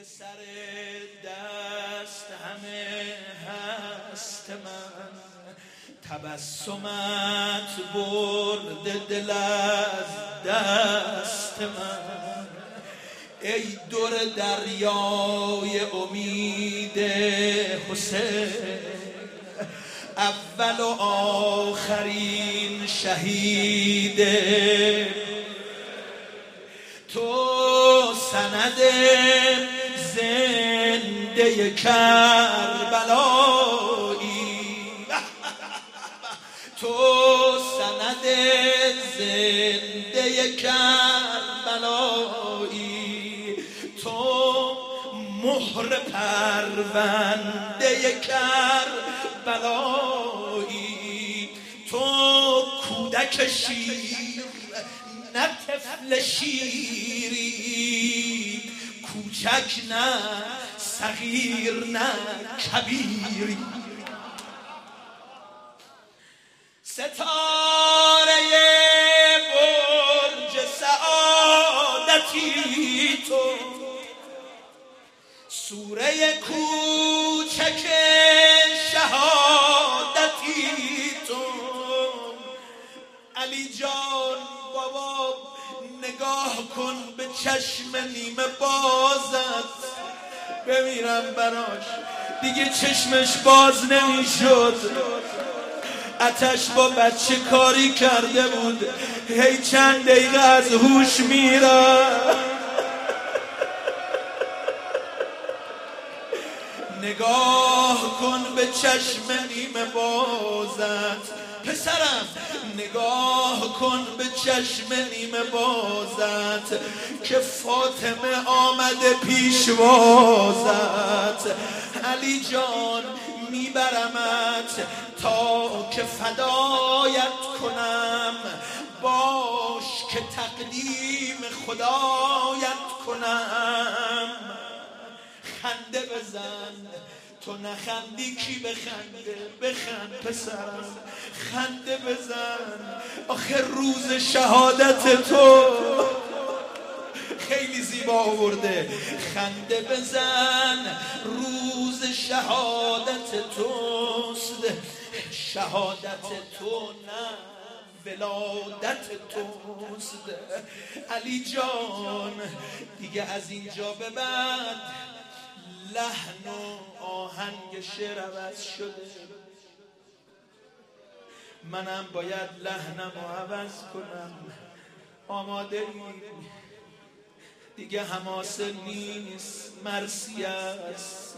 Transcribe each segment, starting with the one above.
سر دست همه هست من، تبسمت برد دل از دست من. ای دور دریای امید حسین، اول و آخرین شهید تو، سند زنده کربلایی، تو سند زنده کربلایی، تو مهر پرونده کربلایی، تو کودک شیر نه طفل شیری، کوچک نه صغیر نه کبیری. ستاره برج سعادتی تو، سوره کوچک شهادتی تو. علی جان بابا نگاه کن به چشم نیمه بازت، بمیرم براش. دیگه چشمش باز نمیشد، آتش با بچه کاری کرده بود، هی چند دقیقه از هوش میره. نگاه کن به چشم نیمه بازت پسرم، نگاه کن به چشم نیمه بازت که فاطمه آمده پیشوازت. علی جان میبرمت تا که فدایت کنم، باش که تقدیم خدایت کنم. خنده بزن، تو نخندی کی بخنده؟ بخند پسرم، خنده بزن. آخه روز شهادت تو خیلی زیبا آورده. خنده بزن، روز شهادت توست، شهادت تو نه ولادت توست. علی جان دیگه از اینجا به بعد لحن و آهنگ شعر عوض شده، منم باید لحنم رو عوض کنم. آماده ای؟ دیگه حماسه نیست، مرثیه است.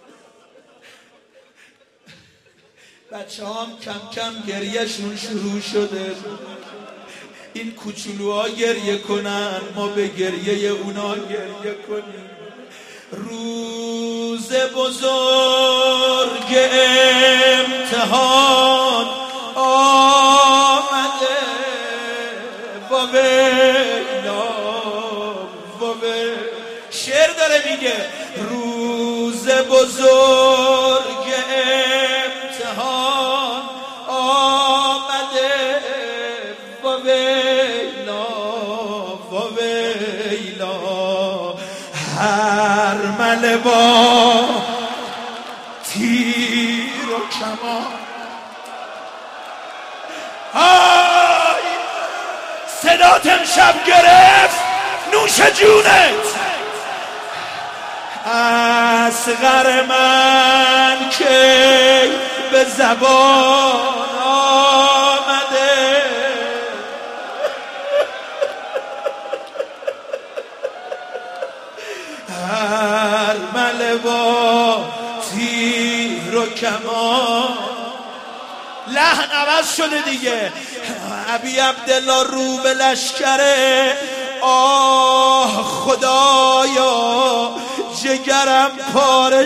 بچه هم کم کم گریهشون شروع شده. این کوچولوها گریه کنن، ما به گریه اونا گریه کنیم. روز بزرگ امتحان آمده، وابیلا وابیلا. شعر داره میگه روز بزرگ امتحان آمده، وابیلا وابیلا. هر مله با تیر و کمان، آی صدات امشب گرفت نوش جونت. اصغر من که به زبان آمده، هر مله با تیر و کمان. لحن عوض شده دیگه. ابی عبدالله رو به لشکره، آه خدایا جگرم پاره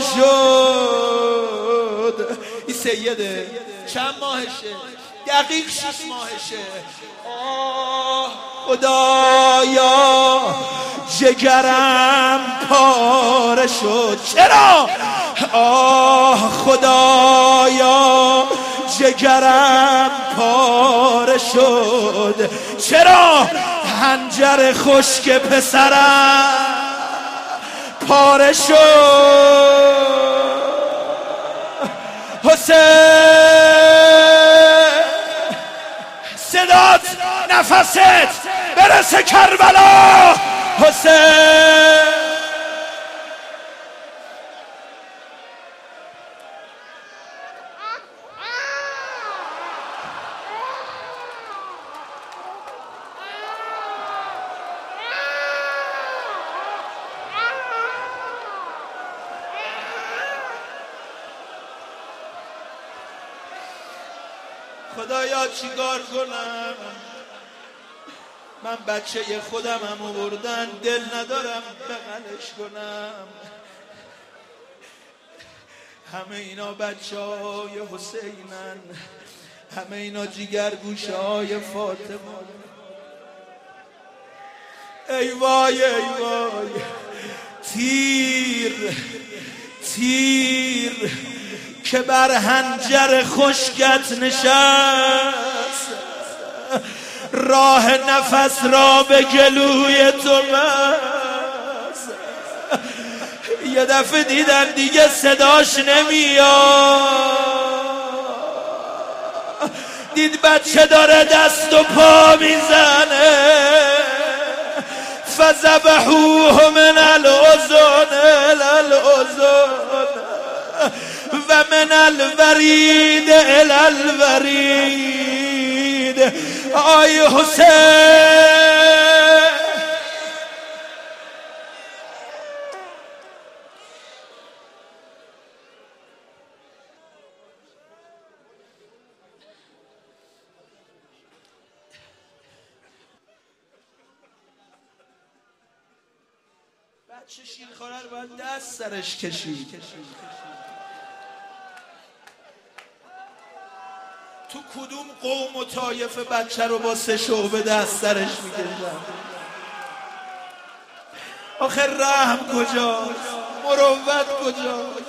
شد. این سیده چند ماهشه؟ دقیق 6 ماهشه. آه خدایا جگرم پاره شد. چرا؟ آه خدایا جگرم پاره شد. چرا؟ حنجر خشک پسرم پاره شد. حسین صدات نفست برسه کربلا. حسین خدایا چیکار کنم؟ من بچه خودم هم آوردن، دل ندارم بغلش کنم. همه اینا بچه های حسینن، همه اینا جیگرگوشه های فاطمه. ای وای ای وای، تیر تیر که بر حنجر خشکت نشست، راه نفس را به گلوی تو بست. یه دفعه دیدم دیگه صداش نمیاد، دید بچه داره دست و پا میزنه. فذبحوه من الاذن و من الورید الی الورید. آی حسین بچه شیرخواره رو باید دست سرش کشید. تو کدوم قوم و طایفه بچه رو با 3 شعبه دست سرش میکشن؟ آخه رحم کجاست؟ مروت کجاست؟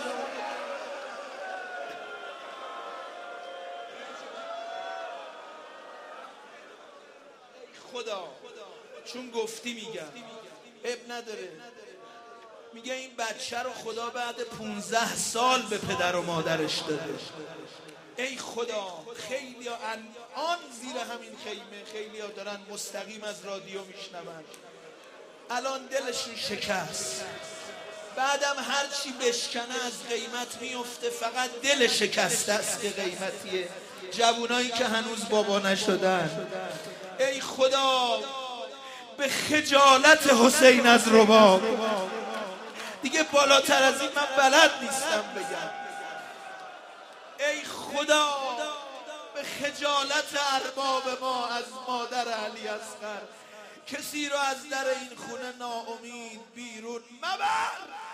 خدا چون گفتی میگم، اب نداره. میگه این بچه رو خدا بعد 15 سال به پدر و مادرش داده. ای خدا، خیلی الان زیر همین خیمه خیلی ها دارن مستقیم از رادیو میشنون، الان دلشون شکست. بعدم هر چی بشکنه از قیمت میفته، فقط دل شکسته است که قیمتیه. جوونایی که هنوز بابا نشدن، ای خدا به خجالت حسین از رباب، دیگه بالاتر از این من بلد نیستم بگم. ای خدا به خجالت ارباب ما از مادر علی اصغر، کسی رو از در این خونه ناامید بیرون مبر.